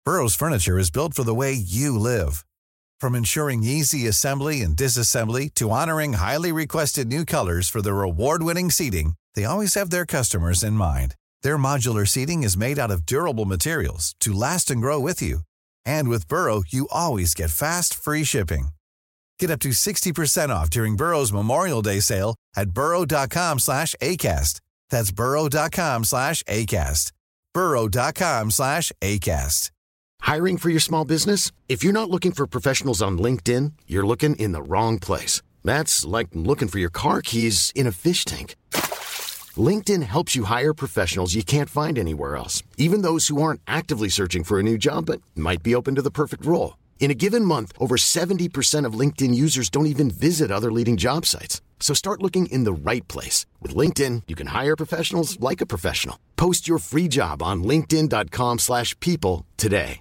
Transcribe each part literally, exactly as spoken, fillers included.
Burrow's furniture is built for the way you live. From ensuring easy assembly and disassembly to honoring highly requested new colors for their award-winning seating, they always have their customers in mind. Their modular seating is made out of durable materials to last and grow with you. And with Burrow, you always get fast, free shipping. Get up to sixty percent off during Burrow's Memorial Day sale at burrow.com slash ACAST. That's burrow.com slash ACAST. burrow.com slash ACAST. Hiring for your small business? If you're not looking for professionals on LinkedIn, you're looking in the wrong place. That's like looking for your car keys in a fish tank. LinkedIn helps you hire professionals you can't find anywhere else, even those who aren't actively searching for a new job but might be open to the perfect role. In a given month, over seventy percent of LinkedIn users don't even visit other leading job sites. So start looking in the right place. With LinkedIn, you can hire professionals like a professional. Post your free job on linkedin.com slash people today.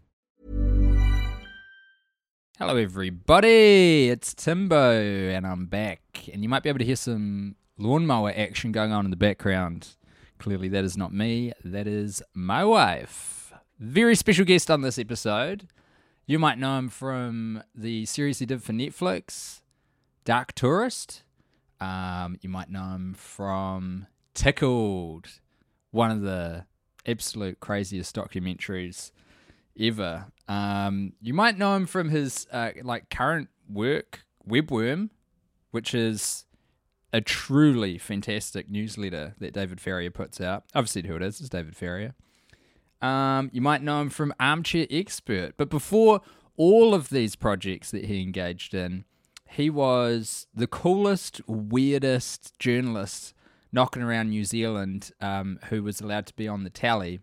Hello everybody, it's Timbo and I'm back. And you might be able to hear some lawnmower action going on in the background. Clearly that is not me, that is my wife. Very special guest on this episode. You might know him from the series he did for Netflix, Dark Tourist. Um, you might know him from Tickled, one of the absolute craziest documentaries ever. Um, you might know him from his uh, like current work, Webworm, which is a truly fantastic newsletter that David Farrier puts out. I've said who it is. It's David Farrier. Um, you might know him from Armchair Expert. But before all of these projects that he engaged in, he was the coolest, weirdest journalist knocking around New Zealand um, who was allowed to be on the tally.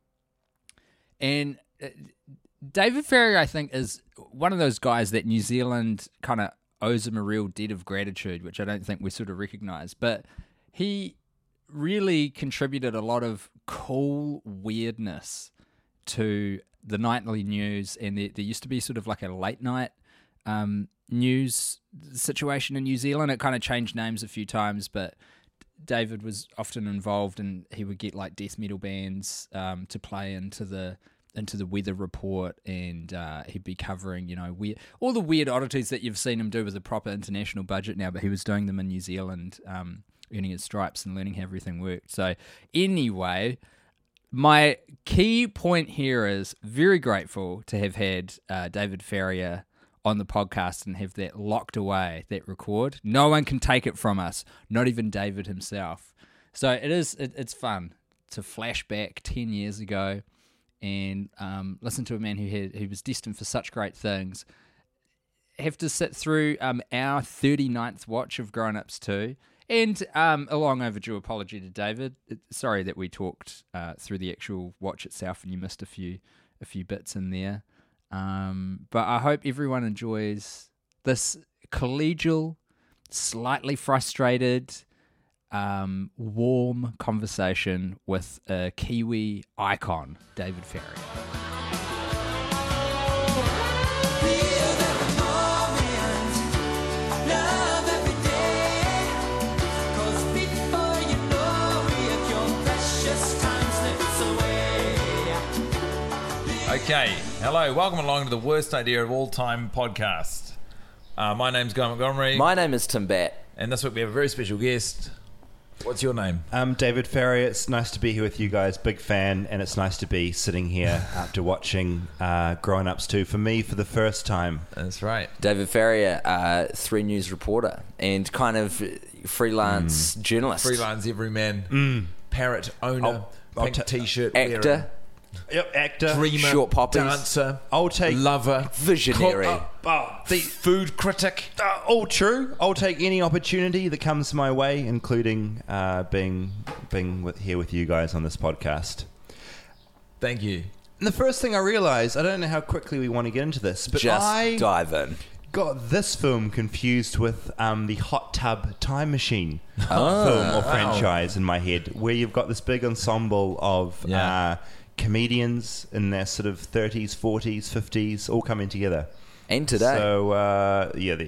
And uh, David Farrier, I think, is one of those guys that New Zealand kind of owes him a real debt of gratitude, which I don't think we sort of recognise. But he really contributed a lot of cool weirdness to the nightly news, and there, there used to be sort of like a late night um, news situation in New Zealand. It kind of changed names a few times, but David was often involved, and he would get like death metal bands um, to play into the into the weather report, and uh, he'd be covering, you know, weird, all the weird oddities that you've seen him do with a proper international budget now, but he was doing them in New Zealand, um, earning his stripes and learning how everything worked. So anyway, my key point here is very grateful to have had uh, David Farrier on the podcast and have that locked away, that record. No one can take it from us, not even David himself. So it is, it, it's fun to flash back ten years ago and um, listen to a man who had who was destined for such great things. Have to sit through um, our thirty-ninth watch of Grown Ups two, and um, a long overdue apology to David. Sorry that we talked uh, through the actual watch itself and you missed a few a few bits in there. Um, but I hope everyone enjoys this collegial, slightly frustrated, um, warm conversation with a Kiwi icon, David Farrier. Okay, hello, welcome along to the Worst Idea of All Time podcast. Uh, my name's Guy Montgomery. My name is Tim Batt. And this week we have a very special guest. What's your name? I'm David Farrier. It's nice to be here with you guys. Big fan, and it's nice to be sitting here after watching uh, Grown Ups two for me for the first time. That's right. David Farrier, uh, Three News reporter and kind of freelance mm. journalist. Freelance everyman. Mm. Parrot owner. I'll, I'll pink t- t-shirt actor. wearer. Yep, actor. Dreamer. Short poppies. Dancer. I'll take lover. Visionary. Co- oh, oh, the food critic. Uh, all true. I'll take any opportunity that comes my way, including uh, being being with, here with you guys on this podcast. Thank you. And the first thing I realised, I don't know how quickly we want to get into this, but Just I dive in. got this film confused with um, the Hot Tub Time Machine Oh. film or Wow. franchise in my head, where you've got this big ensemble of Yeah. uh, comedians in their sort of thirties, forties, fifties, all coming together. And today. So, uh, yeah, there you go.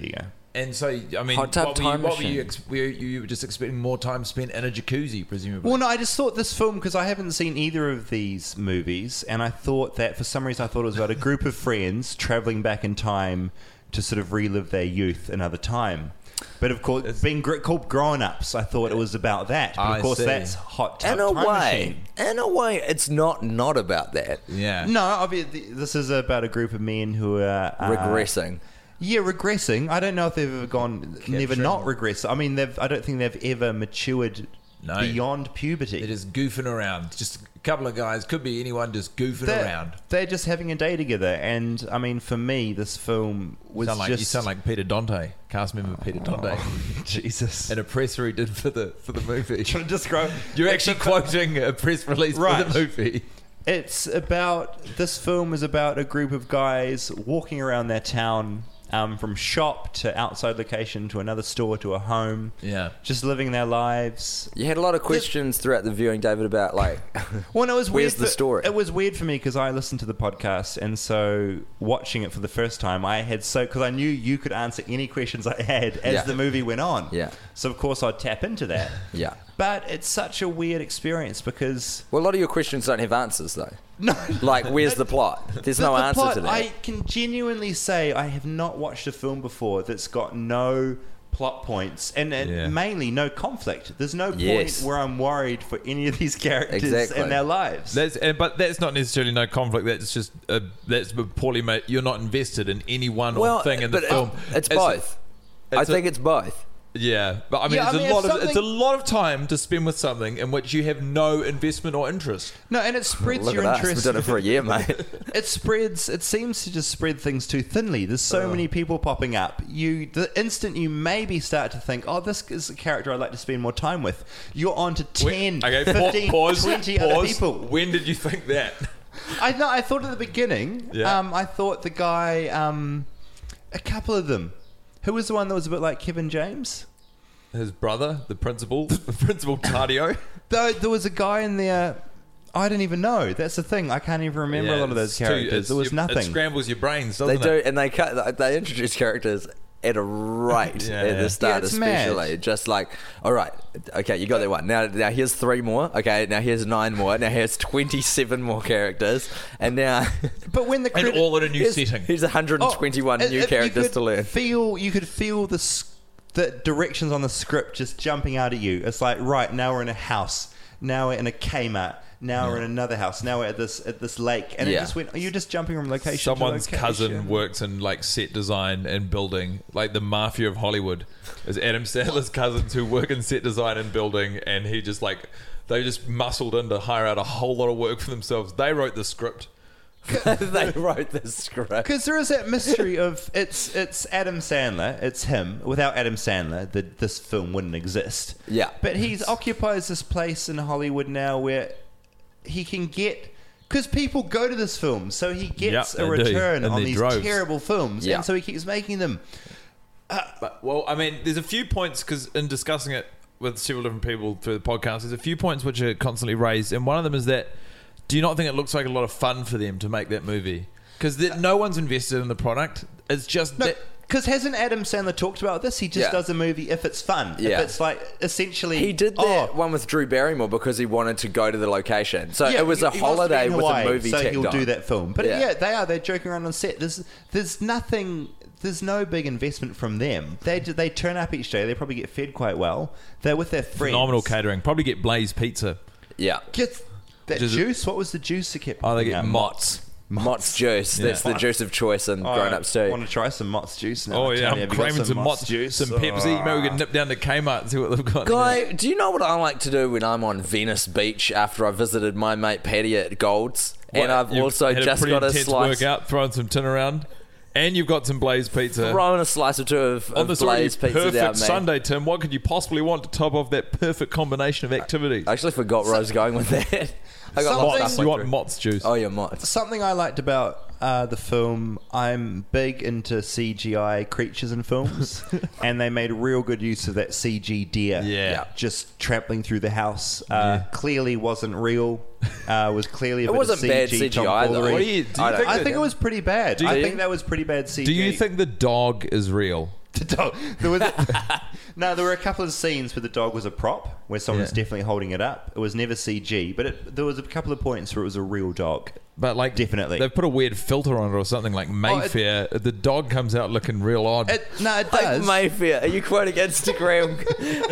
And so, I mean, Hot tub what, were you, time what were you? machine. Ex- were you you were just expecting more time spent in a jacuzzi, presumably? Well, no, I just thought this film, because I haven't seen either of these movies, and I thought that for some reason I thought it was about a group of friends travelling back in time to sort of relive their youth another time. But of course, it's being gr- called Grown Ups, I thought it was about that. But I of course, see. that's Hot Tub In a Time way, Machine. in a way, it's not not about that. yeah. No, obviously, this is about a group of men who are uh, Regressing. Yeah, regressing. I don't know if they've ever gone, never not regress. I mean, they've. I don't think they've ever matured No. beyond puberty. They're just goofing around. Just a couple of guys. Could be anyone just goofing they're, around. They're just having a day together, and I mean, for me, this film was Sound like, just you sound like Peter Dante, cast member Peter Dante, Jesus. in a press he did for the for the movie. Trying to describe. You're actually quoting a press release Right. for the movie. It's about this film is about a group of guys walking around their town, um, from shop to outside location to another store to a home. Yeah. Just living their lives. You had a lot of questions throughout the viewing, David, about like, Well, no, it was where's weird the for- story? It was weird for me because I listened to the podcast, and so watching it for the first time, I had so because I knew you could answer any questions I had as Yeah. the movie went on. Yeah. So of course I'd tap into that. yeah. But it's such a weird experience because Well, a lot of your questions don't have answers though. no, Like, where's the plot? There's the, no the answer plot, to that. I can genuinely say I have not watched a film before that's got no plot points and, and Yeah. mainly no conflict. There's no Yes. point where I'm worried for any of these characters Exactly. in their lives. That's and, but that's not necessarily no conflict. That's just uh, that's poorly made. You're not invested in any one well, thing in the but film. It's, both. I it's a- think it's both. Yeah, but I mean, Yeah, I it's mean, a if lot of it's a something- lot of time to spend with something in which you have no investment or interest. No, and it spreads Look your at us. interest. We've done it for a year, mate. It spreads. It seems to just spread things too thinly. There's so many people popping up. You, the instant you maybe start to think, "Oh, this is a character I'd like to spend more time with," you're on to ten, okay, pa- fifteen, pause, twenty pause. other people. When did you think that? I know. I thought at the beginning. Yeah. Um, I thought the guy. Um, a couple of them. Who was the one that was a bit like Kevin James? His brother, the principal, the principal Tadio. Though there was a guy in there. I didn't even know. That's the thing. I can't even remember a lot of those it's too- characters. it's- there was you- nothing. It scrambles your brains, They doesn't do, it? and they cut. They introduce characters at a rate Yeah, at yeah. the start, Yeah, it's mad. especially. Just like, all right, okay, you got that one. Now, now here's three more. Okay, now here's nine more. Now here's twenty-seven more characters, and now But when the And credit, all in a new here's, setting. here's one hundred twenty-one Oh, new if you characters could to learn. Feel you could feel the s- the directions on the script just jumping out at you. It's like, right, now we're in a house. Now we're in a Kmart. Now we're in another house. Now we're at this at this lake, and it Yeah. just went. You're just jumping from location Someone's to location. cousin works in like set design and building, like the mafia of Hollywood. Is Adam Sandler's cousins who work in set design and building, and he just like they just muscled in to hire out a whole lot of work for themselves. They wrote the script. They wrote the script. Because there is that mystery of it's it's Adam Sandler, it's him. Without Adam Sandler, the, this film wouldn't exist. Yeah. But he occupies this place in Hollywood now where he can get. Because people go to this film, so he gets Yep, a they do, return in on their these droves. terrible films, Yeah. and so he keeps making them. But, well, I mean, there's a few points because in discussing it with several different people through the podcast, there's a few points which are constantly raised, and one of them is that do you not think it looks like a lot of fun for them to make that movie? Because no one's invested in the product. It's just No, that. because hasn't Adam Sandler talked about this? He just Yeah. does a movie if it's fun. Yeah. If it's like essentially. He did that oh, one with Drew Barrymore because he wanted to go to the location. So yeah, it was a he- he wants to be holiday in with Hawaii, a movie so tacked he'll on. do that film. But yeah. Yeah. they are. They're joking around on set. There's there's nothing. There's no big investment from them. They they turn up each day. They probably get fed quite well. They're with their friends. Phenomenal catering. Probably get Blaze Pizza. Yeah. Get that Just- juice. What was the juice that kept? Oh, they popping get up? Mott's. Mott's juice. That's the juice of choice in Oh, Grown Ups too. I want to try some Mott's juice now. Oh, I yeah. tell I'm you, have you got craving some Mott's juice, some Oh. Pepsi. Maybe we can nip down to Kmart and see what they've got. Guy, do you know what I like to do when I'm on Venice Beach after I visited my mate Paddy at Gold's? And I've You've also had just a pretty got a intense slice, workout, throwing some tin around, and you've got some Blaze Pizza. throwing a slice or two of, On of this already Blaze pizza perfect down, mate. Sunday, Tim, what could you possibly want to top off that perfect combination of activities? I actually forgot where I was going with that. I got lost Something- halfway you want through. Mott's juice. Oh, yeah, Mott's. Something I liked about uh, the film, I'm big into C G I creatures in films, and they made real good use of that C G deer. Yeah. Yeah. Just trampling through the house. Uh, Clearly wasn't real. Uh, was clearly a It bit wasn't of C G bad C G I though. tomfoolery. What do you- do you I don't- think I that- think it was pretty bad. Do I you- think that was pretty bad C G. Do you think the dog is real? The dog. There was no. There were a couple of scenes where the dog was a prop, where someone was Yeah. definitely holding it up. It was never C G, but it, there was a couple of points where it was a real dog. But like, Definitely. they've put a weird filter on it or something. Like Mayfair, the dog comes out looking real odd. It, no, it Like does. Mayfair. Are you quoting Instagram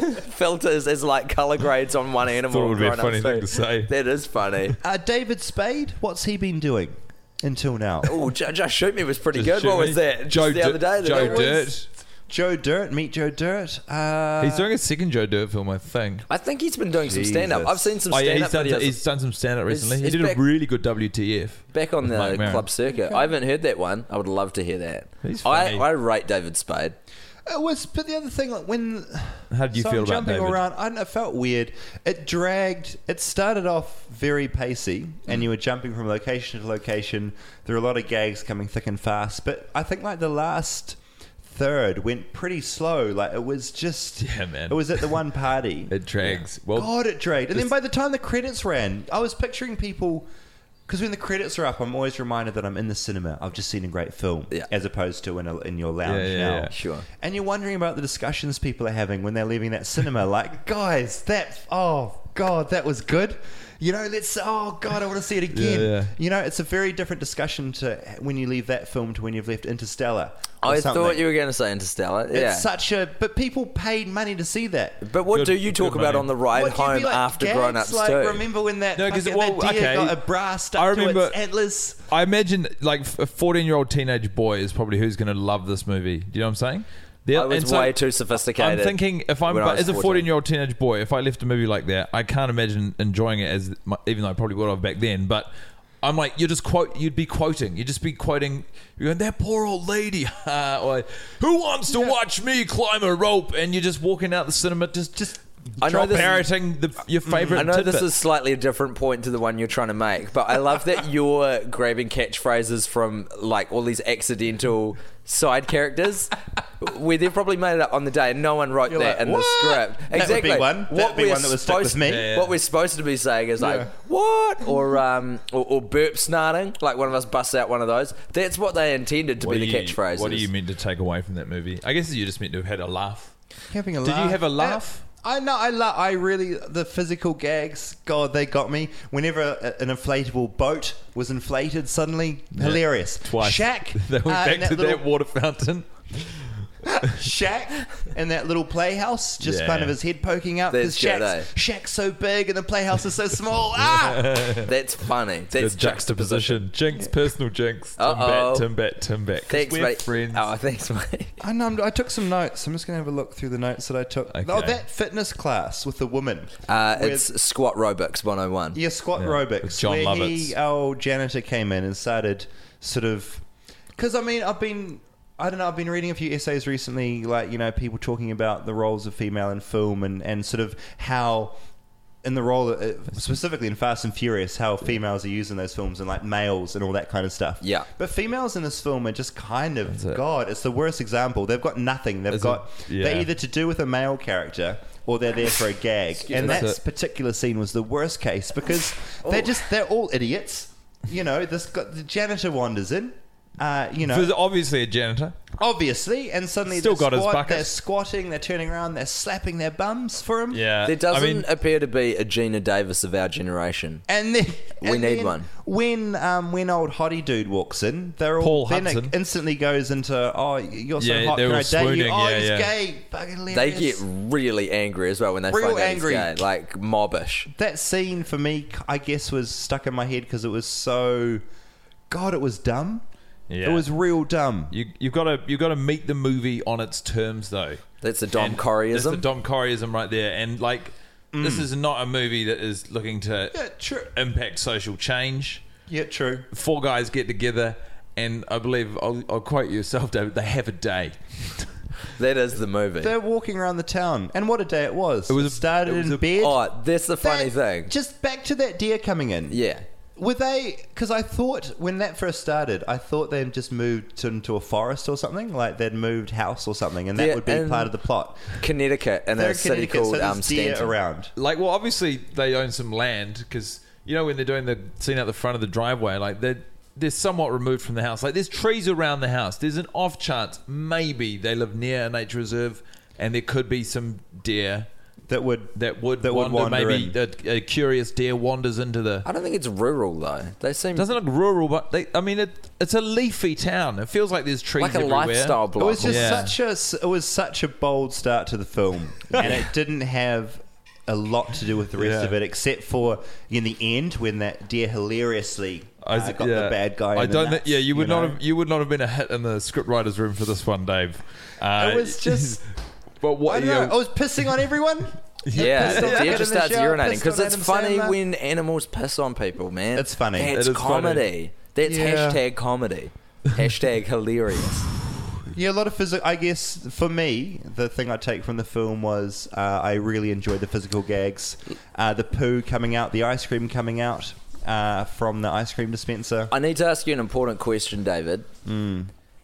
filters as like colour grades on one animal? Thought it would be a grown-up funny thing food? to say. That is funny. uh, David Spade, what's he been doing until now? Oh, Just Shoot Me was pretty Just good. What shoot was me. that? Just Joe the other Dirt- day. that Joe it was? Dirt. Joe Dirt, meet Joe Dirt. Uh, He's doing a second Joe Dirt film, I think. I think he's been doing some stand up. Jesus. I've seen some Oh yeah, stand he's up done, videos. he's done some stand up He's- recently. He he's did back- a really good W T F. Back on with the Mark Maron. club circuit. I haven't heard that one. I would love to hear that. He's I, funny. I rate David Spade. It was, but the other thing, like when How did you so feel I'm about jumping David? around, I don't know, it felt weird. It dragged. It started off very pacey, and you were jumping from location to location. There were a lot of gags coming thick and fast, but I think like the last third went pretty slow. Like it was just, Yeah, man. It was at the one party. It drags. Well, God, it dragged. And then just- by the time the credits ran, I was picturing people. Because when the credits are up, I'm always reminded that I'm in the cinema. I've just seen a great film, Yeah. as opposed to in, a, in your lounge Yeah, yeah, now. yeah. Sure. And you're wondering about the discussions people are having when they're leaving that cinema. Like, guys, that, oh, God, that was good. You know, let's, oh, God, I want to see it again. Yeah, yeah. You know, it's a very different discussion to when you leave that film to when you've left Interstellar. or I something. thought you were going to say Interstellar. Yeah. It's such a, but people paid money to see that. But what Good- do you talk good about money. on the ride What, you'd be home like, after gags? Grown Ups like, too? Remember when that, No, 'cause, fucking, well, that deer okay. got a bra stuck I to remember- its antlers? I imagine like a fourteen-year-old teenage boy is probably who's going to love this movie. Do you know what I'm saying? The- I was and so way too sophisticated. I'm thinking if I'm when I but was as a fourteen. fourteen-year-old teenage boy, if I left a movie like that, I can't imagine enjoying it as my, even though I probably would have back then. But I'm like, you just quote, you'd be quoting, you'd just be quoting, you're going, that poor old lady, or who wants to watch me climb a rope? And you're just walking out the cinema, just just. I know this- parroting the, your favorite. I know this tidbit. is slightly a different point to the one you're trying to make, but I love that you're grabbing catchphrases from like all these accidental side characters where they've probably made it up on the day and no one wrote You're that like, in "What?" the script. That would Exactly. be one. That'd be we're one that would stick with supposed- me. Yeah, yeah. What we're supposed to be saying is like, Yeah. what? Or um or, or burp snarting, like one of us busts out one of those. That's what they intended to What be do the you- catchphrases. What are you meant to take away from that movie? I guess you just meant to have had a laugh. Having a Did you laugh. have a laugh? Uh, I know. I love. I really the physical gags. God, they got me. Whenever a, an inflatable boat was inflated, suddenly hilarious. Twice. Shaq. They went uh, back in to little, that water fountain. Shaq in that little playhouse, just Yeah. kind of his head poking out because That's good, eh? Shaq's, Shaq's so big and the playhouse is so small. Ah! That's funny. That's Good juxtaposition. Jinx, personal jinx. Tim Uh-oh. Bat, Tim Bat, Tim Bat. 'Cause Thanks, we're mate. friends. Oh, thanks, mate. I know. I'm- I took some notes. I'm just going to have a look through the notes that I took. Okay. Oh, that fitness class with the woman. Uh, Where- it's Squat Robics one oh one. Yeah, squat Yeah, aerobics. with John where Lovitz. he, our janitor, came in and started sort of. Because I mean, I've been. I don't know. I've been reading a few essays recently, like you know, people talking about the roles of female in film and and sort of how. In the role, uh, specifically in Fast and Furious, how females are used in those films and like males and all that kind of stuff. Yeah. But females in this film are just kind of, That's it. God, it's the worst example. They've got nothing. They've Is got, it? Yeah. they're either to do with a male character or they're there for a gag. and That's that it. particular scene was the worst case because they're just, they're all idiots. You know, this got, the janitor wanders in. Uh, you know, There's obviously a janitor. obviously, and suddenly Still they're got his squat- bucket. They're squatting, they're turning around, they're slapping their bums for him. Yeah. There doesn't I mean, appear to be a Gina Davis of our generation. And then We and need then one. When um, when old hottie dude walks in, they're all Paul then it Hudson. instantly goes into oh you're so Yeah, hot, they're can all I date you? swooning, Oh, yeah, he's yeah. gay, fucking They hilarious. get really angry as well when they Real find out angry. he's gay, like mobbish. That scene for me, I guess, was stuck in my head because it was so, God, it was dumb. Yeah. It was real dumb. You, you've got to you've got to meet the movie on its terms, though. That's the Dom And That's the Coreyism. Dom Coreyism right there. And like, this is not a movie that is looking to Yeah, true. impact social change. Yeah, true. Four guys get together, and I believe I'll, I'll quote you yourself, David. They have a day. That is the movie. They're walking around the town, and what a day it was. It was a- started it was in a- bed. Oh, that's the funny That- thing. Just back to that deer coming in. Yeah. Were they? Because I thought when that first started, I thought they'd just moved to, into a forest or something, like they'd moved house or something, and that Yeah, would be and part of the plot. Connecticut and They're a in city Connecticut, called so there's um, deer Stanton. around. Like, well, obviously they own some land because you know when they're doing the scene out the front of the driveway, like they they're somewhat removed from the house. Like there's trees around the house. There's an off chance maybe they live near a nature reserve, and there could be some deer that would that would that would wander. wander Maybe in. a, a curious deer wanders into the. I don't think it's rural though. They seem Doesn't look rural, but they, I mean, it, it's a leafy town. It feels like there's trees like a everywhere. lifestyle block. It was just Yeah. such a it was such a bold start to the film, and it didn't have a lot to do with the rest Yeah. of it, except for in the end when that deer hilariously uh, I got yeah. the bad guy. I in the don't. nuts, think, yeah, you would know? not have. You would not have been a hit in the script writers' room for this one, Dave. Uh, It was just. But I what? don't You know. know, I was pissing on everyone. Yeah, Pissed on the Ted deer in just the starts shower, urinating pissed because on it's Adam funny Sandler. when animals piss on people, man. It's funny. That's It is comedy. That's Yeah. hashtag comedy. Hashtag hilarious. Yeah, a lot of physical. I guess for me, the thing I take from the film was uh, I really enjoyed the physical gags, uh, the poo coming out, the ice cream coming out uh, from the ice cream dispenser. I need to ask you an important question, David. Hmm.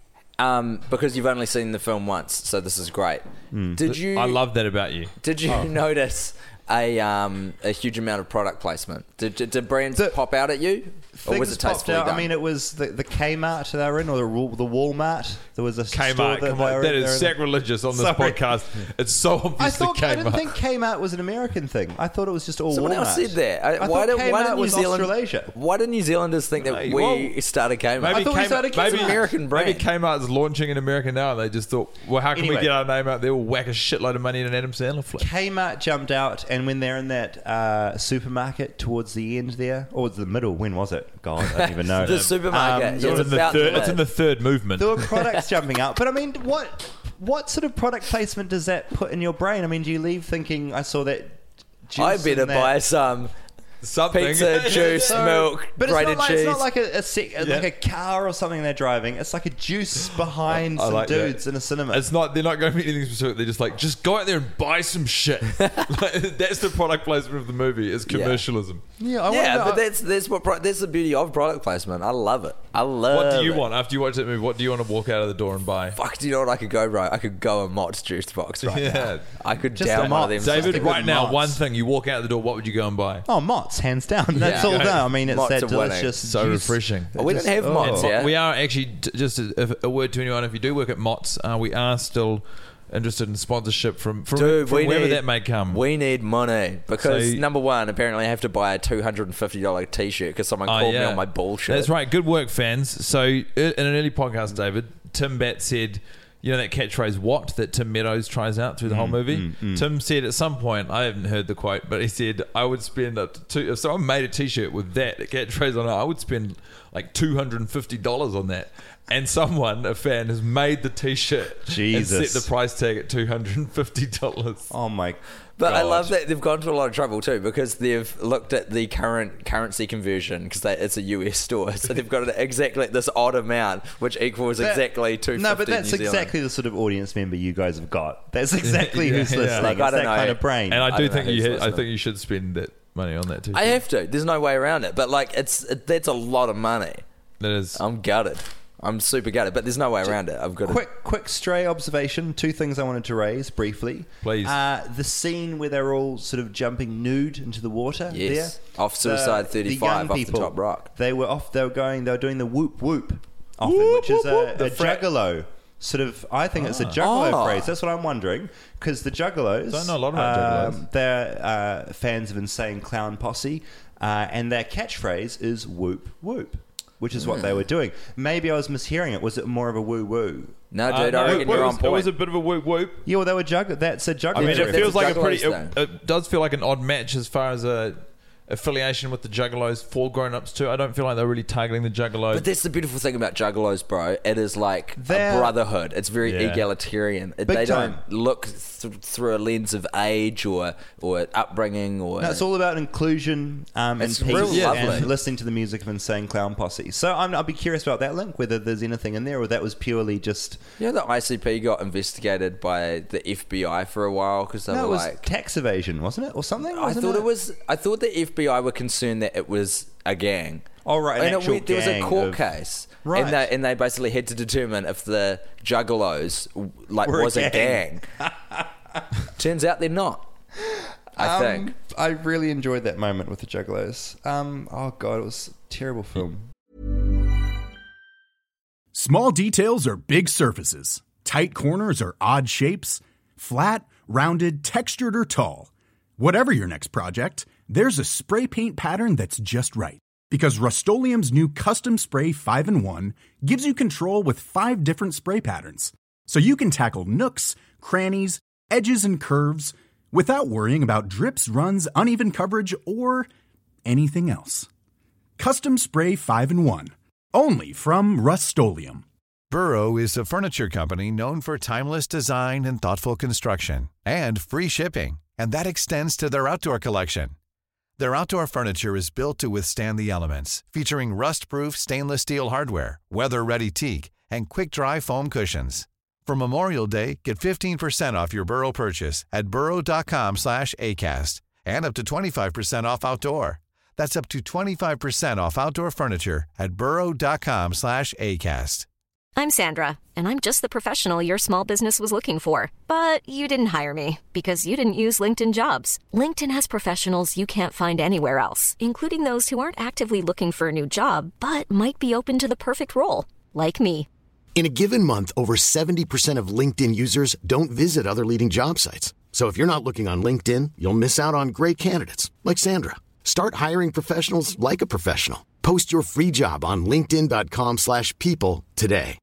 Um, because you've only seen the film once, so this is great. Hmm. Did you? I love that about you. Did you Oh. notice a um, a huge amount of product placement? Did, did, did brands The- pop out at you, or was Things it popped tastefully out. done? I mean, it was the, the Kmart they were in, or the Wal- the Walmart. There was a store Kmart, that come they on, were that in, is they were in. sacrilegious on this Sorry. podcast. It's so obviously I thought Kmart. I didn't think Kmart was an American thing. I thought it was just all Someone Walmart. else said that. I, I, why, thought did, why Kmart did New was Zealand? Australasia. Why do New Zealanders think that Hey, we well, started Kmart? Maybe I thought we Kmart, started maybe, Kmart. American brand. Maybe Kmart's launching in America now, and they just thought, well, how can we Anyway. get our name out there? We'll whack a shitload of money in an Adam Sandler flick. Kmart jumped out, and when they're in that uh, supermarket towards the end there, or the middle, when was it? God, I don't even know. The supermarket. Um, Yeah, It's it's in the about third. to It's in the third movement. There were products jumping out, but I mean, what what sort of product placement does that put in your brain? I mean, do you leave thinking, I saw that juice I better and that- buy some Something. pizza, juice, So- milk, but it's grated not like, cheese. it's not like a, a sec, Yeah. like a car or something they're driving. It's like a juice behind I some like that. dudes in a cinema. It's not. They're not going to be anything specific. They're just like, just go out there and buy some shit. Like, that's the product placement of the movie. Is commercialism. yeah, I yeah, wonder- but that's that's what pro- that's the beauty of product placement. I love it. I love. What do you it. want after you watch that movie? What do you want to walk out of the door and buy? Fuck, do you know what I could go, bro? I could go a Mott's juice box right Yeah. now. I could Just down a one of them. Mott's. David, stick right with now, Mott's. one thing. You walk out the door. What would you go and buy? Oh, Mott's, hands down. That's Yeah. all done. I mean, it's Mott's that are winning. delicious So juice. refreshing. Oh, we Just- don't have oh. Mott's, yeah. We are actually t- just a, a word to anyone. If you do work at Mott's, uh, we are still interested in sponsorship from from, Dude, from we wherever need, that may come. We need money because So- number one, apparently I have to buy a two hundred and fifty dollar t shirt because someone Oh, called me yeah. on my bullshit. That's right. Good work, fans. So, i- in an early podcast, David, Tim Batt said, you know that catchphrase, what, that Tim Meadows tries out through the whole movie? Tim said at some point, I haven't heard the quote, but he said, I would spend, a two, if someone made a t-shirt with that catchphrase on it, I would spend like two hundred fifty dollars on that. And someone, a fan, has made the t-shirt Jesus. and set the price tag at two hundred fifty dollars. Oh, my But I God. love that they've gone to a lot of trouble too because they've looked at the current currency conversion because it's a U S store, so they've got exactly this odd amount which equals That- exactly two. No, but that's New Zealand. exactly the sort of audience member you guys have got. That's exactly Yeah, who's yeah. listening. Like, I it's don't that know. kind of brain. And I I do don't know think you who's ha- I listening. think you should spend that money on that t-shirt. I have to. There's no way around it. But like, it's it, that's a lot of money. That is. I'm gutted. I'm super gutted. But there's no way around it. I've got to. Quick, quick stray observation. Two things I wanted to raise briefly. Please. Uh, the scene where they're all sort of jumping nude into the water. Yes. there. Off Suicide The- thirty-five, the young off the people, top rock. They were off. They were going. They were doing the whoop whoop, often, Whoop, which is whoop, a, whoop. The a fra- juggalo. Sort of, I think it's a juggalo Ah. phrase. That's what I'm wondering. Because the juggalos, Don't know a lot about um, juggalos. they're uh, fans of Insane Clown Posse, uh, and their catchphrase is whoop whoop, which is what they were doing. Maybe I was mishearing it. Was it more of a woo woo? No, Uh, dude, no, I reckon it you're was, on It was point. a bit of a whoop whoop. Yeah, well, they were jugg. That's a juggalo. I mean, Yeah, it that's feels a like a pretty. Juggalos It, it does feel like an odd match as far as a affiliation with the Juggalos for grown-ups too. I don't feel like they're really targeting the Juggalos. But that's the beautiful thing about Juggalos, bro. It is like They're- a brotherhood. It's very Yeah. egalitarian. It- Big they time. don't look th- through a lens of age or or upbringing or. No, it's all about inclusion um, and It's peace real and lovely. listening to the music of Insane Clown Posse. So I'm, I'll be curious about that link, whether there's anything in there or that was purely just... You know, the I C P got investigated by the F B I for a while because they No, it were was like. tax evasion, wasn't it? Or something? I wasn't thought it was. I thought the F B I were concerned that it was a gang. Oh, right, an and it actual went- there was a gang court of- case, Right. And they, and they basically had to determine if the Juggalos like Were a was a gang. gang. Turns out they're not. I Um, think. I really enjoyed that moment with the Juggalos. Um, oh, God, it was a terrible film. Small details are big surfaces. Tight corners are odd shapes. Flat, rounded, textured, or tall. Whatever your next project, there's a spray paint pattern that's just right. Because Rust-Oleum's new Custom Spray five in one gives you control with five different spray patterns. So you can tackle nooks, crannies, edges, and curves without worrying about drips, runs, uneven coverage, or anything else. Custom Spray five in one. Only from Rust-Oleum. Burrow is a furniture company known for timeless design and thoughtful construction and free shipping, and that extends to their outdoor collection. Their outdoor furniture is built to withstand the elements, featuring rust-proof stainless steel hardware, weather-ready teak, and quick-dry foam cushions. For Memorial Day, get fifteen percent off your Burrow purchase at burrow.com slash ACAST and up to twenty-five percent off outdoor. That's up to twenty-five percent off outdoor furniture at burrow.com slash ACAST. I'm Sandra, and I'm just the professional your small business was looking for. But you didn't hire me because you didn't use LinkedIn Jobs. LinkedIn has professionals you can't find anywhere else, including those who aren't actively looking for a new job, but might be open to the perfect role, like me. In a given month, over seventy percent of LinkedIn users don't visit other leading job sites. So if you're not looking on LinkedIn, you'll miss out on great candidates like Sandra. Start hiring professionals like a professional. Post your free job on linkedin.com slash people today.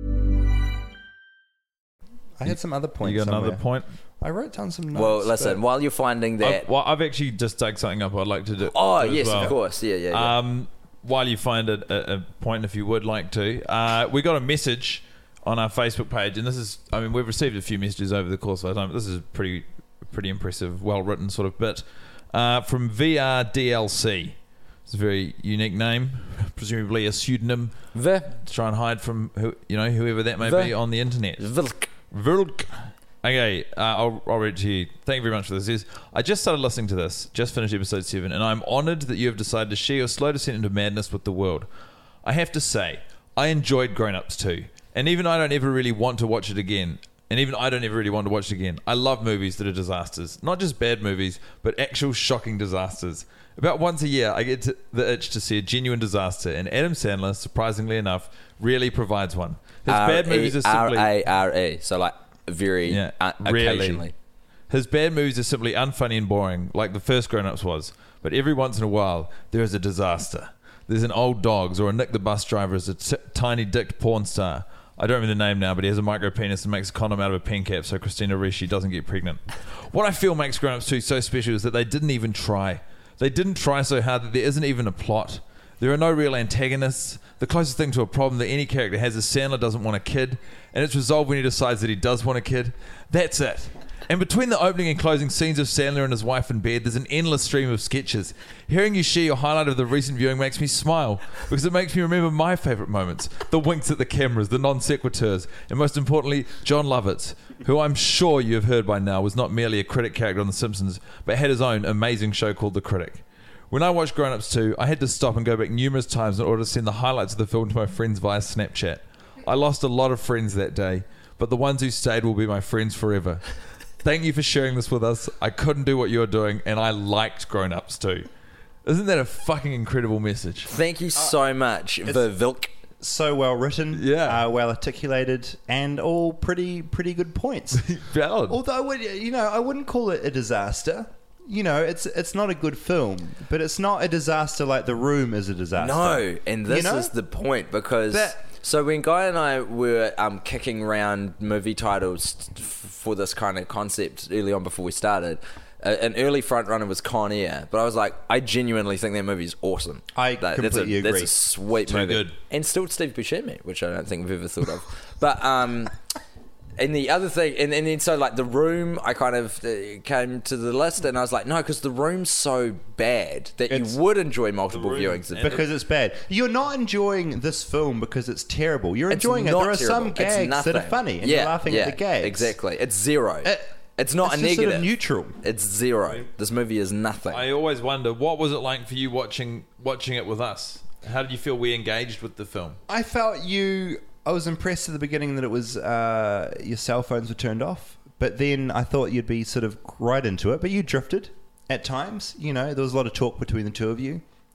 I had some other points. You got somewhere. another point? I wrote down some notes. Well, listen, but- while you're finding that... I've, well, I've actually just dug something up I'd like to do. oh, do as yes, well. of course. Yeah, yeah, yeah. Um, while you find a, a, a point, if you would like to, uh, we got a message on our Facebook page, and this is, I mean, we've received a few messages over the course of our time, but this is pretty, pretty impressive, well-written sort of bit, uh, from V R D L C. It's a very unique name, presumably a pseudonym V. to try and hide from who, you know, whoever that may V. be on the internet. Vilk. Vilk. Okay, uh, I'll, I'll read it to you. Thank you very much for this. It says, I just started listening to this, just finished episode seven, and I'm honoured that you have decided to share your slow descent into madness with the world. I have to say, I enjoyed Grown Ups too, and even I don't ever really want to watch it again. And even I don't ever really want to watch it again. I love movies that are disasters. Not just bad movies, but actual shocking disasters. About once a year, I get to the itch to see a genuine disaster, and Adam Sandler, surprisingly enough, really provides one. His bad movies are simply... R A R A, so like very Yeah, uh, rarely. occasionally. His bad movies are simply unfunny and boring, like the first Grown Ups was. But every once in a while, there is a disaster. There's an old dogs, or a Nick the bus driver as a t- tiny-dicked porn star. I don't remember the name now, but he has a micro penis and makes a condom out of a pen cap so Christina Ricci doesn't get pregnant. What I feel makes Grown Ups two so special is that they didn't even try. They didn't try so hard that there isn't even a plot. There are no real antagonists. The closest thing to a problem that any character has is Sandler doesn't want a kid, and it's resolved when he decides that he does want a kid. That's it. And between the opening and closing scenes of Sandler and his wife in bed, there's an endless stream of sketches. Hearing you share your highlight of the recent viewing makes me smile, because it makes me remember my favourite moments. The winks at the cameras, the non-sequiturs, and most importantly, John Lovitz, who I'm sure you have heard by now was not merely a critic character on The Simpsons, but had his own amazing show called The Critic. When I watched Grown Ups two, I had to stop and go back numerous times in order to send the highlights of the film to my friends via Snapchat. I lost a lot of friends that day, but the ones who stayed will be my friends forever. Thank you for sharing this with us. I couldn't do what you're doing, and I liked Grown Ups too. Isn't that a fucking incredible message? Thank you so much, the Vilk. So well written, Yeah. uh, well articulated, and all pretty pretty good points. Valid. Although I would, you know, I wouldn't call it a disaster. You know, it's it's not a good film, but it's not a disaster like The Room is a disaster. No, and this You know? is the point, because That- so when Guy and I were um, kicking around movie titles f- for this kind of concept early on before we started, uh, an early front runner was Con Air, but I was like, I genuinely think that movie is awesome. I That- completely that's a, agree. That's a sweet Too movie, good. and still Steve Buscemi, which I don't think we've ever thought of. But um, and the other thing, and, and then so like The Room, I kind of uh, came to the list, and I was like, no, because The Room's so bad that It's- you would enjoy multiple Room, viewings of it. Because it's bad. You're not enjoying this film because it's terrible. You're It's enjoying it. not There are terrible. some It's gags that are nothing. funny, and yeah, you're laughing yeah, at the gags. Exactly. It's zero. It- it's not it's a just negative. sort of neutral. It's zero. This movie is nothing. I always wonder, what was it like for you watching watching it with us? How did you feel we engaged with the film? I felt you. I was impressed at the beginning that it was uh, your cell phones were turned off, but then I thought you'd be sort of right into it. But you drifted at times. You know, there was a lot of talk between the two of you.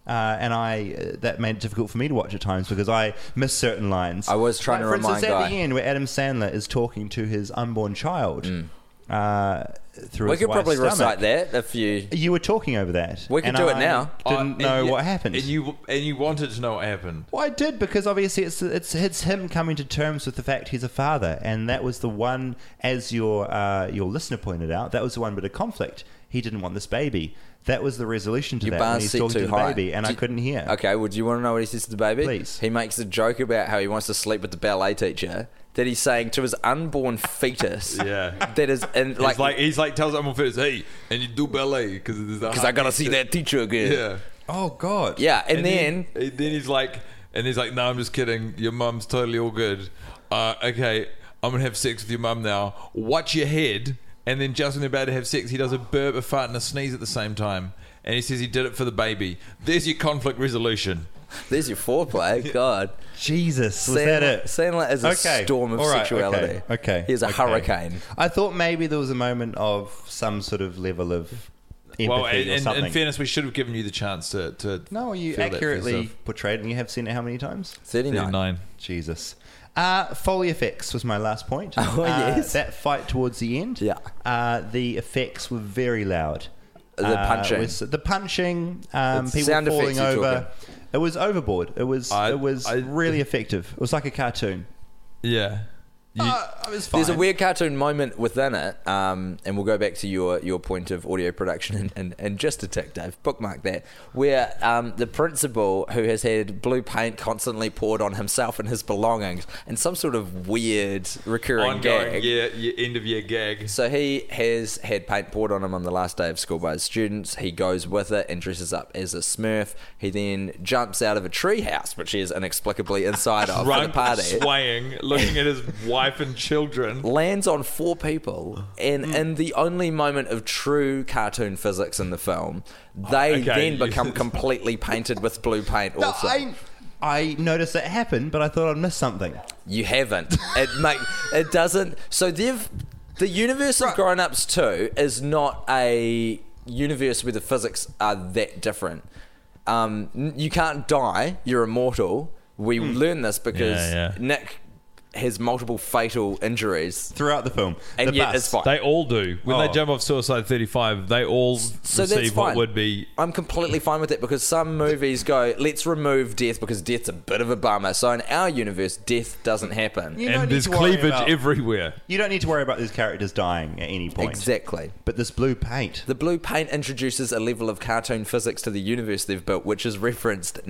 Uh, and I uh, that made it difficult for me to watch at times because I missed certain lines. I was trying like, to for remind instance, at Guy. the end where Adam Sandler is talking to his unborn child Mm. uh, through We his could wife's probably stomach. recite that if you. You were talking over that. We could and do it I now. Didn't Uh, know and- what happened. And you and you wanted to know what happened. Well, I did because obviously it's it's it's him coming to terms with the fact he's a father, and that was the one, as your uh, your listener pointed out, that was the one bit of conflict. He didn't want this baby. That was the resolution to Your that when bar's he's set talking too to the high. baby, and Do I you- couldn't hear. Okay, well, do you want to know what he says to the baby? Please. He makes a joke about how he wants to sleep with the ballet teacher. That he's saying to his unborn fetus. Yeah. That is, and Like, like, he's like he's like tells someone first, hey, and you do ballet because because I gotta see that teacher again. Yeah. Oh God. Yeah, and, then, then then he's like, and he's like, no, I'm just kidding. Your mum's totally all good. Uh, okay, I'm gonna have sex with your mum now. Watch your head. And then just when they're about to have sex, he does a burp, a fart, and a sneeze at the same time. And he says he did it for the baby. There's your conflict resolution. there's your foreplay. God, Jesus, was that it? Sandler is a Okay. storm of All right, sexuality. Okay. okay. He's a okay. hurricane. I thought maybe there was a moment of some sort of level of empathy Well, or and, and something. in fairness, we should have given you the chance to. to no, you feel that for accurately yourself. portrayed, and you have seen it how many times? thirty-nine. thirty-nine. Jesus. Uh, Foley effects was my last point. Oh, Uh, yes. That fight towards the end. Yeah. Uh, the effects were very loud. The Uh, punching. was- the punching. Um, It's people sound falling effects you're over. talking. It was overboard. It was. I- it was I- really effective. It was like a cartoon. Yeah. You- Uh, it was fine. There's a weird cartoon moment within it, um, and we'll go back to your, your point of audio production in, in, in just a tick, Dave. Bookmark that. Where um, the principal, who has had blue paint constantly poured on himself and his belongings, and some sort of weird recurring ongoing gag. year, year, end of year gag. So he has had paint poured on him on the last day of school by his students. He goes with it and dresses up as a Smurf. He then jumps out of a treehouse, which he is inexplicably inside of for the Drunk, party. swaying, looking at his wife and children. Lands on four people, and in the only moment of true cartoon physics in the film, they Okay. then become completely painted with blue paint. No, Also, I, I noticed that happen, but I thought I'd missed something. you haven't. It make it doesn't. So they've the universe of Grown Ups Two is not a universe where the physics are that different. Um, n- you can't die. You're immortal. We learn this because Yeah, yeah. Nick has multiple fatal injuries, Throughout the film. and the yet bus. it's fine. They all do. When Oh. they jump off Suicide thirty-five, they all So that's receive what fine. would be. I'm completely fine with it because some movies go, let's remove death because death's a bit of a bummer. So in our universe, death doesn't happen. You don't And need there's to worry cleavage about- everywhere. You don't need to worry about these characters dying at any point. Exactly. But this blue paint. The blue paint introduces a level of cartoon physics to the universe they've built, which is referenced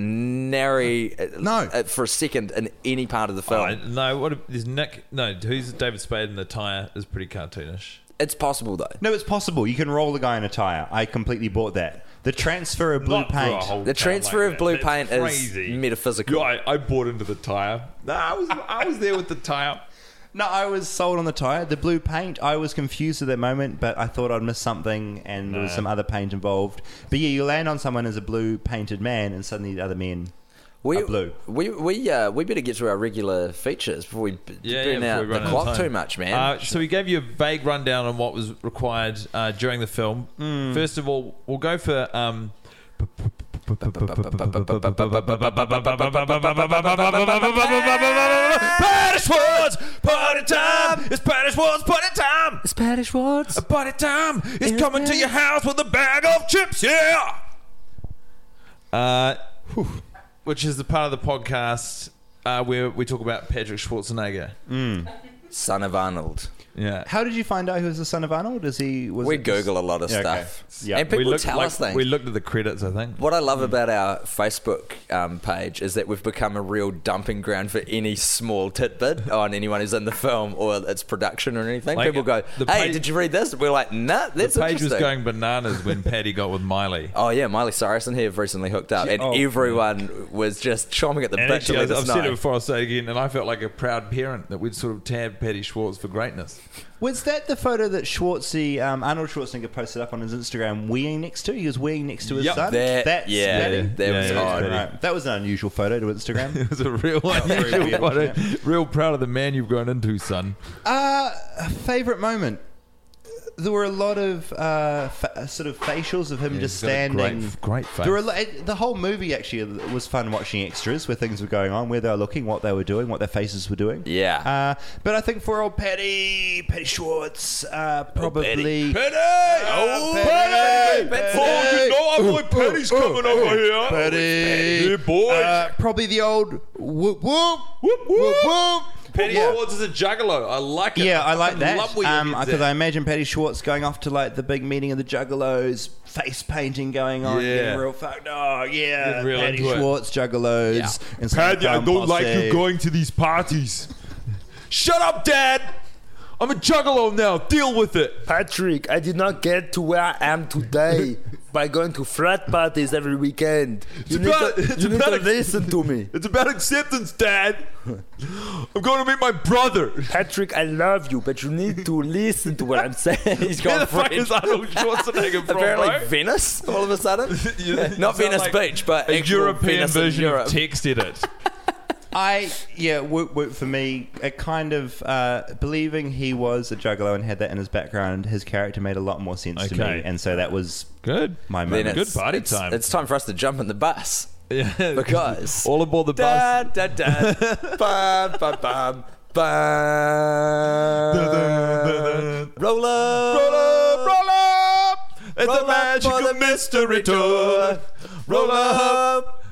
nary No. uh, for a second in any part of the film. Oh, no, what? if- There's Nick. No, who's David Spade in the tire is pretty cartoonish. It's possible though. No, it's possible. You can roll the guy in a tire. I completely bought that. The transfer of blue Not through a paint. whole The town transfer like of blue that. That's paint crazy. is metaphysical. Yeah, I, I bought into the tire. No, I was I was there with the tire. No, I was sold on the tire. The blue paint, I was confused at that moment, but I thought I'd missed something and there was No. some other paint involved. But yeah, you land on someone as a blue painted man and suddenly the other men We, are blue. we we uh, we better get to our regular features before we b- Yeah, burn yeah, out before we the run out of clock time. too much, man. Uh, so we gave you a vague rundown on what was required uh, during the film. Hmm. First of all, we'll go for. Um, Patty Schwartz, party time! It's Patty Schwartz, party time! It's Patty Schwartz. Party time! It's coming to your house with a bag of chips, yeah! Uh, which is the part of the podcast uh, where we talk about Patrick Schwarzenegger. Son of Arnold. Yeah. How did you find out he was the son of Arnold? Is he? Was We it just- Google a lot of Yeah, okay. stuff. Yeah. And people we looked, tell like, us things. we looked at the credits, I think. What I love about our Facebook um, page is that we've become a real dumping ground for any small tidbit on anyone who's in the film or its production or anything. Like, People go, the hey, page- did you read this? We're like, nah, that's The page was interesting. going bananas when Paddy got with Miley. Oh, yeah, Miley Cyrus and he have recently hooked up. And Oh. everyone was just chomping at the And bit actually, to let I've us said it know. before, I'll say it again, and I felt like a proud parent that we'd sort of tabbed Paddy Schwartz for greatness. Was that the photo that Schwartzy, um, Arnold Schwarzenegger posted up on his Instagram weeing next to? He was weeing next to his Yep. son? That- That's yeah, Paddy? that Yeah, was yeah, odd. Paddy. Right. That was an unusual photo to Instagram. It was a real, very unusual weird, photo. yeah. Real proud of the man you've grown into, son. Uh, favorite moment. there were a lot of uh, fa- sort of facials of him Yeah, just he's got a standing. Great, great face. There were a lo- the whole movie actually was fun watching extras where things were going on, where they were looking, what they were doing, what their faces were doing. Yeah. Uh, but I think for old Paddy, Paddy Schwartz, uh, probably. Paddy! Oh, Paddy! Paddy! Oh, you know our boy Paddy's coming over here. Paddy! Yeah, boy. Uh, probably the old whoop whoop whoop whoop whoop. Paddy Yeah. Schwartz is a juggalo. I like it. Yeah, I like fucking love that. where your Um, head's because at. I imagine Paddy Schwartz going off to like the big meeting of the Juggalos, face painting going on, Yeah. getting real fucked. Oh yeah, Getting real Paddy into it. Schwartz, Juggalos. Yeah. And some clown posse. going to these parties. Shut up, Dad. I'm a juggalo now. Deal with it. Patrick, I did not get to where I am today by going to frat parties every weekend. You need about- to, it's you need about to a- listen to me. It's about acceptance, Dad. I'm going to meet my brother. Patrick, I love you, but you need to listen to what I'm saying. He's Where gone the fuck French. is Arnold Schwarzenegger from, Apparently bro? Venice, all of a sudden. You Not sound Venice like Beach, but a actual European Venice in version Europe. of text edit. I yeah, whoop whoop for me. It kind of uh, believing he was a juggalo and had that in his background. His character made a lot more sense to Okay. me, and so that was Good. my Then moment. Good it's, party it's, time. It's time for us to jump in the bus. Yeah, Because all aboard the da, bus. da, da, bum, bum, bum, bum. Roll up, Roll up, roll up. It's Roll a up magical for the mystery tour. Roll up.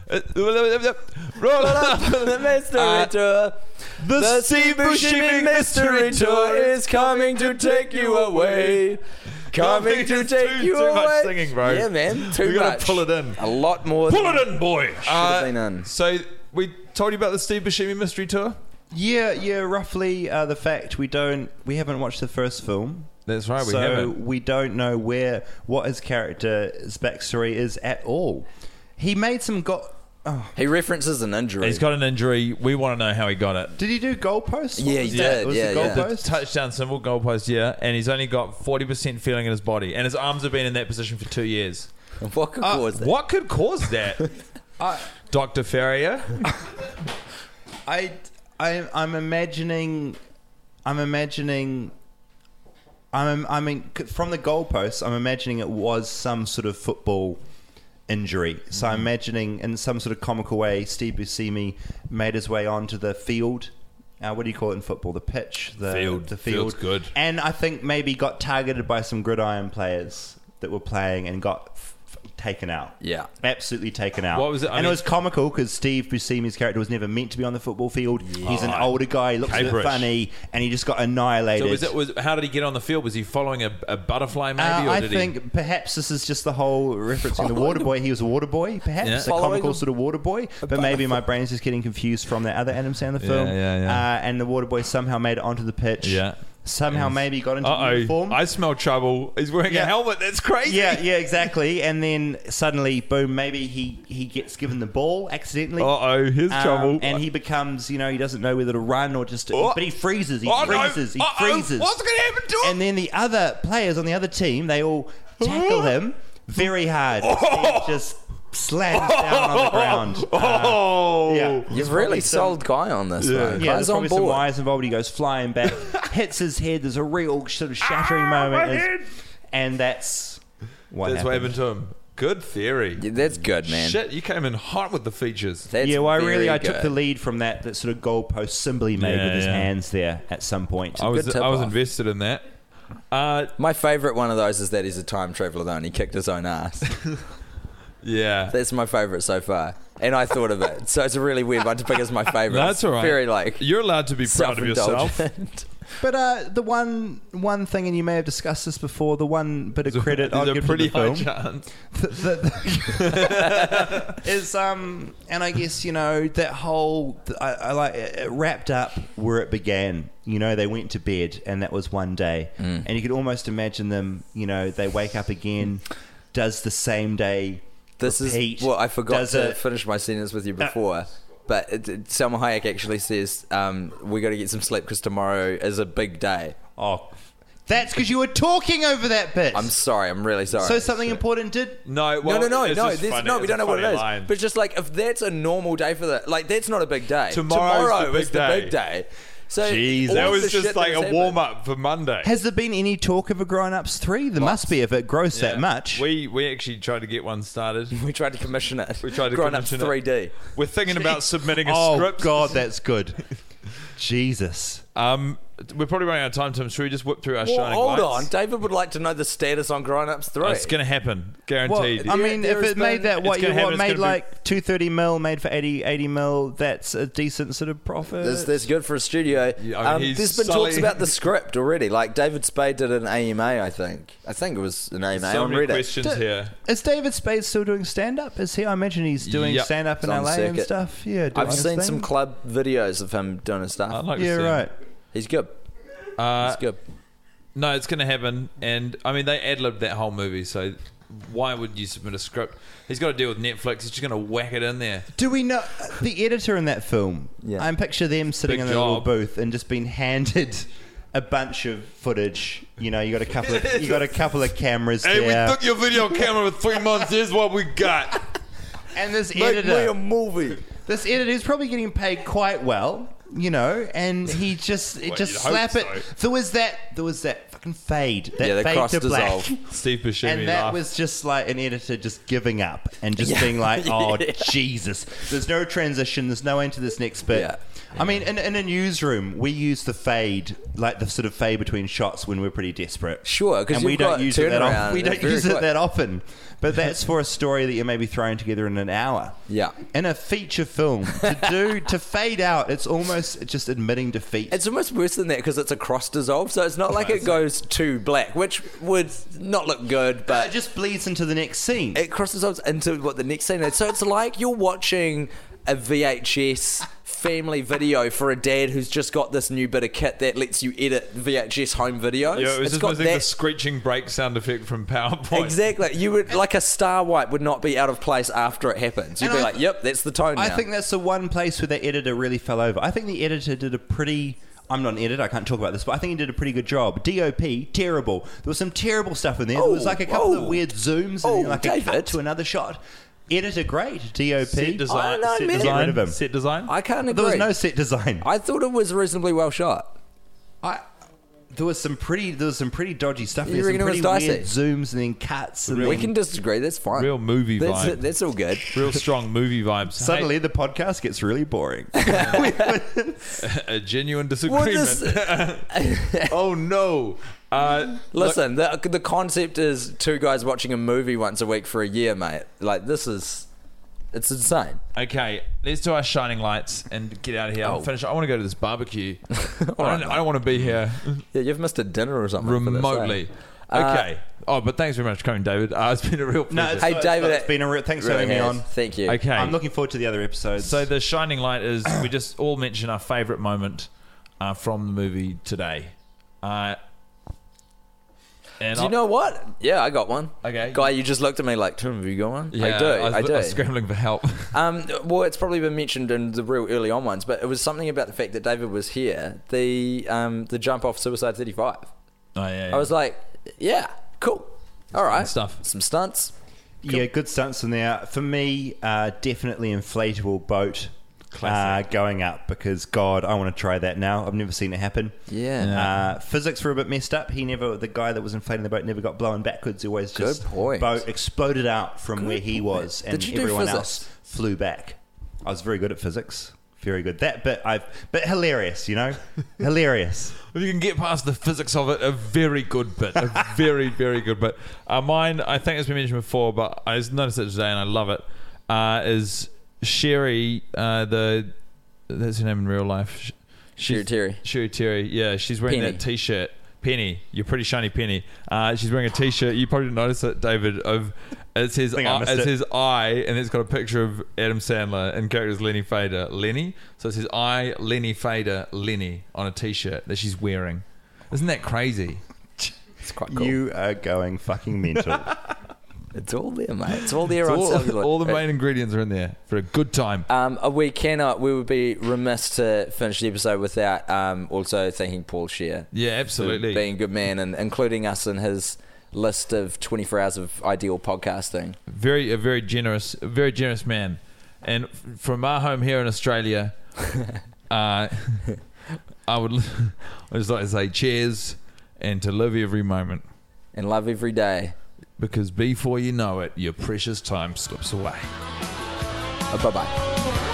Roll up. the mystery Uh, tour. The, The Steve Steve Buscemi mystery tour is coming to take you away. Coming to It's take too- you too away. much singing, bro. Yeah, man. Too We gotta much. pull it in. A lot more. Pull than it in, boy. Should have been in. So we told you about the Steve Buscemi mystery tour. Yeah, yeah. Roughly uh, the fact we don't we haven't watched the first film. That's right. We so haven't. we don't know where what his character's backstory is at all. He made some go- oh. He references an injury. He's got an injury. We want to know how he got it. Did he do goalposts? Yeah, What he was did. that? Was Yeah, the yeah. goalpost? Touchdown symbol, goalpost, yeah. And he's only got forty percent feeling in his body. And his arms have been in that position for two years. What could Uh, cause that? What could cause that? Doctor Ferrier? I, I, I'm imagining, I'm imagining, I'm, I mean, c- from the goalposts, I'm imagining it was some sort of football injury. So I'm imagining, in some sort of comical way, Steve Buscemi made his way onto the field. Uh, what do you call it in football? The pitch, the Field. the field. Field's good. And I think maybe got targeted by some gridiron players that were playing and got f- f- taken out. Yeah. Absolutely taken out. What was it? I and mean- it was comical because Steve Buscemi's character was never meant to be on the football field. He's an older guy, he looks a bit Caperish. funny, and he just got annihilated. So was it, was, how did he get on the field? Was he following a, a butterfly maybe? Uh, or I did think he... perhaps this is just the whole referencing the water boy. He was a water boy, perhaps Yeah. a Following comical him. sort of water boy. But maybe my brain is just getting confused from that other Adam Sandler film. yeah, yeah. Uh, and the water boy somehow made it onto the pitch. Yeah. Somehow maybe got into Uh-oh. uniform. I smell trouble. He's wearing Yeah. a helmet. That's crazy. Yeah, yeah, exactly. And then suddenly, boom, maybe he, he gets given the ball accidentally. Uh-oh. Here's Um, trouble. and he becomes, you know, he doesn't know whether to run or just. Oh. But he freezes. He Oh, no. freezes. He Uh-oh. freezes. What's going to happen to him? And then the other players on the other team, they all tackle him very hard. He just slams down on the ground. Uh, Oh. yeah. You've really sold Guy on this, man. Yeah, Guy's there's on probably some board. wires involved. He goes flying back, hits his head. There's a real sort of shattering moment. It's- And that's what That's what happened. happened to him. Good theory. Yeah, that's good, man. Shit, you came in hot with the features. That's Yeah, well, I very really I good. took the lead from that that sort of goalpost symbol he made Yeah, with his yeah. hands there at some point. I was good tip I was off. invested in that. Uh, My favourite one of those is that he's a time traveller though, and he kicked his own ass. yeah. That's my favourite so far, and I thought of it. So it's a really weird one to pick as my favourite. That's It's all right. Very like You're allowed to be proud of yourself. self-indulgent. But uh, the one one thing, and you may have discussed this before, the one bit of credit I'll There's a give pretty to the high film chance. is um, and I guess you know that whole I, I like it, it wrapped up where it began. You know, they went to bed, and that was one day, Mm. and you could almost imagine them. You know, they wake up again, does the same day. This repeat, is well, I forgot does to it- finish my sentence with you before. But it, it, Selma Hayek actually says um, we got to get some sleep because tomorrow is a big day. Oh, that's because you were talking over that bit. I'm sorry, I'm really sorry. so something important did. No, well, no, no, no, it's no. just there's- funny. no, we It's don't a know what it funny is. line. But it's just like if that's a normal day for the like, that's not a big day. Tomorrow's the big is the day. big day. So Jeez, all That of was the shit just like has a happened- warm up for Monday. Has there been any talk of a Grown Ups three? There must be if it grows that Yeah. much. We we actually tried to get one started. We tried to commission it. We tried to Grown Ups commission it. three D. We're thinking about submitting a oh script. God, that's good. Jesus. Um, we're probably running out of time, Tim. Should we just whip through our Well, shining hold lights? on. David would like to know the status on Grown Ups three. Oh, it's going to happen, Well, guaranteed. I mean, There- if there it has made been- that what it's you gonna happen, what it's made gonna be- like two thirty mil, made for eighty, eighty mil, that's a decent sort of profit. That's, that's good for a studio. Yeah, I mean, um, he's there's been Sully. talks about the script already. Like David Spade did an A M A, I think. I think it was an A M A so on many Reddit. questions D- here. Is David Spade still doing stand up? Is he? I imagine he's doing Yep. stand up in He's on L A and circuit. stuff. Yeah, doing I've his seen thing. some club videos of him doing his stuff. I'd like to Yeah, see him. right. He's good. Uh, He's good. No, it's going to happen. And, I mean, they ad-libbed that whole movie, so why would you submit a script? He's got to deal with Netflix. He's just going to whack it in there. Do we know the editor in that film? Yeah. I picture them sitting Big in a little job. booth and just being handed a bunch of footage. You know, you got a couple of you got a couple of cameras Hey, there, we took your video camera for three months. Here's what we got. and this Make me a editor, movie. this editor is probably getting paid quite well. You know, and he just it Well, just you'd hope slap it. so. There was that there was that fucking fade, that Yeah, the fade cross to black. dissolve. Steve Buscemi And that laughed. was just like an editor just giving up and just Yeah. being like, oh, Yeah. Jesus. There's no transition. There's no end to this next bit. Yeah. I mean, in, in a newsroom, we use the fade, like the sort of fade between shots when we're pretty desperate. Sure, 'cause And we you've don't got use it that turnaround. often. We It's don't very use it quick. that often. But that's for a story that you're maybe throwing together in an hour. Yeah. In a feature film, to do, to fade out, it's almost just admitting defeat. It's almost worse than that because it's a cross dissolve, so it's not like it goes to black, which would not look good, but it just bleeds into the next scene. it cross dissolves into what the next scene is. So it's like you're watching a V H S family video for a dad who's just got this new bit of kit that lets you edit V H S home videos. Yeah, it was It's just got missing that- the screeching brake sound effect from PowerPoint. Exactly. You would like a star wipe would not be out of place after it happens. You'd And be I- like, "Yep, that's the tone." I now. think that's the one place where the editor really fell over. I think the editor did a pretty. I'm not an editor, I can't talk about this, but I think he did a pretty good job. D O P, terrible. There was some terrible stuff in there. there was Oh, like a couple oh. of weird zooms and Oh, then like a cut David. to another shot. Editor, great. D O P. Set design. I don't know, set man. design. Get rid of him. Set design. I can't agree. There was no set design. I thought it was reasonably well shot. I, there was some pretty. There was some pretty dodgy stuff. You There some reckon it was pretty weird dicey? zooms and then cuts. And We then can disagree. That's fine. Real movie that's, vibe. That's all good. Real strong movie vibes. suddenly the podcast gets really boring. Hey, a genuine disagreement. this- oh no. Uh, Listen, the the concept is two guys watching a movie once a week for a year, mate. Like this is, it's insane. Okay, let's do our shining lights and get out of here. Oh. I'll finish. I want to go to this barbecue. I, right, don't, mate. I don't want to be here Yeah, you've missed a dinner or something. for this, eh? remotely. Okay. oh, but thanks very much for coming, David. Uh, it's been a real no, pleasure. it's, Hey, it's- David, it's been a real. Thanks for Really having me has. on. Thank you. okay. I'm looking forward to the other episodes. So the shining light is we just all mention our favourite moment uh, from the movie today. Uh, and Do you I'll- know what? Yeah, I got one. Okay. Guy, you just looked at me like, Tim, have you got one? Yeah, I do. I, was, I do. I was scrambling for help. Um, well, it's probably been mentioned in the real early on ones, but it was something about the fact that David was here. The um, the jump off Suicide thirty-five. Oh, yeah, yeah. I was like, yeah, cool. All right. stuff. Some stunts. Yeah, good stunts in there. For me, uh, definitely inflatable boat uh, going up because, God, I want to try that now. I've never seen it happen. Yeah. Uh, physics were a bit messed up. He never, the guy that was inflating the boat never got blown backwards. He always Good just point. boat exploded out from Good where he point. was, and Did you do everyone physics? else flew back. I was very good at physics. Very good. That bit, I've, but hilarious, you know, hilarious. If you can get past the physics of it, a very good bit. A very, very good bit. Uh, mine, I think it's been mentioned before, but I just noticed it today and I love it, uh, is Sherry, uh, the, that's her name in real life. Sh- Sherry she's- Terry. Sherry Terry, yeah. She's wearing Penny. that T-shirt. Penny, you're pretty shiny Penny. Uh, she's wearing a T-shirt. You probably didn't notice it, David, of it says, think I uh, missed it it. says I, and it's got a picture of Adam Sandler and characters Lenny Fader. Lenny? So it says I, Lenny Fader, Lenny on a T-shirt that she's wearing. Isn't that crazy? It's quite cool. You are going fucking mental. It's all there, mate. It's all there It's on all, celluloid. all the main ingredients are in there for a good time. Um, we cannot. We would be remiss to finish the episode without um, also thanking Paul Scheer. Yeah, for absolutely. being a good man and including us in his list of twenty-four hours of ideal podcasting. Very, a very generous, a very generous man. And f- from our home here in Australia, uh, I would I just like to say cheers and to live every moment. And love every day. Because before you know it, your precious time slips away. Uh, bye-bye.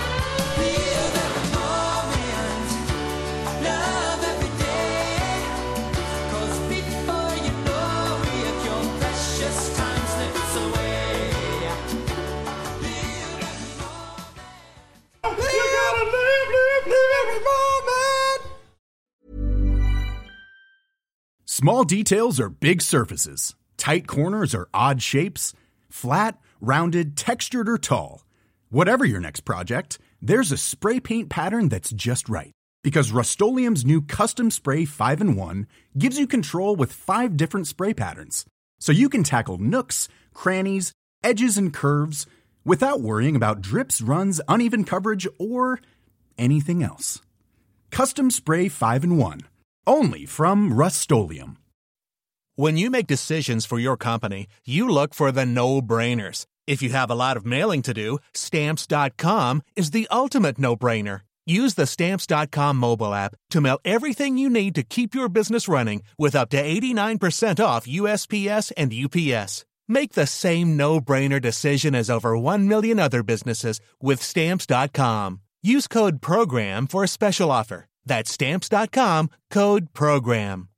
Small details are big surfaces. Tight corners are odd shapes. Flat, rounded, textured, or tall. Whatever your next project, there's a spray paint pattern that's just right. Because Rust-Oleum's new Custom Spray five in one gives you control with five different spray patterns. So you can tackle nooks, crannies, edges, and curves without worrying about drips, runs, uneven coverage, or anything else. Custom Spray five in one. Only from Rust-Oleum. When you make decisions for your company, you look for the no-brainers. If you have a lot of mailing to do, Stamps dot com is the ultimate no-brainer. Use the Stamps dot com mobile app to mail everything you need to keep your business running with up to eighty-nine percent off U S P S and U P S. Make the same no-brainer decision as over one million other businesses with Stamps dot com. Use code PROGRAM for a special offer. That's Stamps dot com, code PROGRAM.